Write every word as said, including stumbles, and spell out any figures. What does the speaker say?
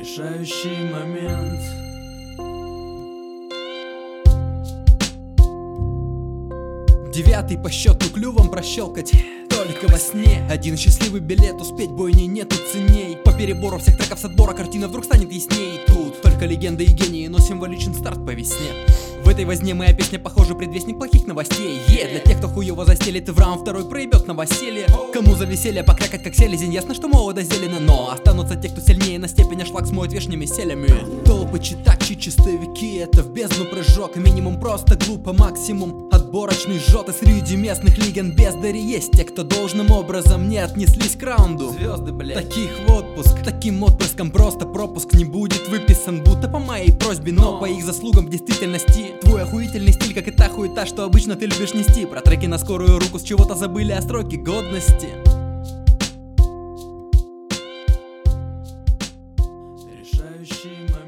Решающий момент. Девятый по счету клювом прощелкать только во сне. Один счастливый билет, успеть бойни нету ценней. По перебору всех треков с отбора картина вдруг станет ясней. Тут только легенды и гении, но символичен старт по весне. В этой возне моя песня похожа предвестник плохих новостей. Е, для тех, кто хуёво застелит и в раунд второй проебет новоселье. Кому за веселье покрякать как селезень, ясно, что молодо зелено. Но останутся те, кто сильнее на степень, а шлак смоет вешними селями. Толпы читачи, чистовики, это в бездну прыжок. Минимум просто глупо, максимум отборочный жжет. И среди местных легенд бездари есть те, кто должным образом не отнеслись к раунду. Звезды, блядь. Таких в отпуск, таким отпрыском просто пропуск не будет выписан, будто по моей просьбе, но по их заслугам в действительности. Твой охуительный стиль, как и та хуета, что обычно ты любишь нести. Про треки на скорую руку с чего-то забыли о сроке годности. Решающий момент.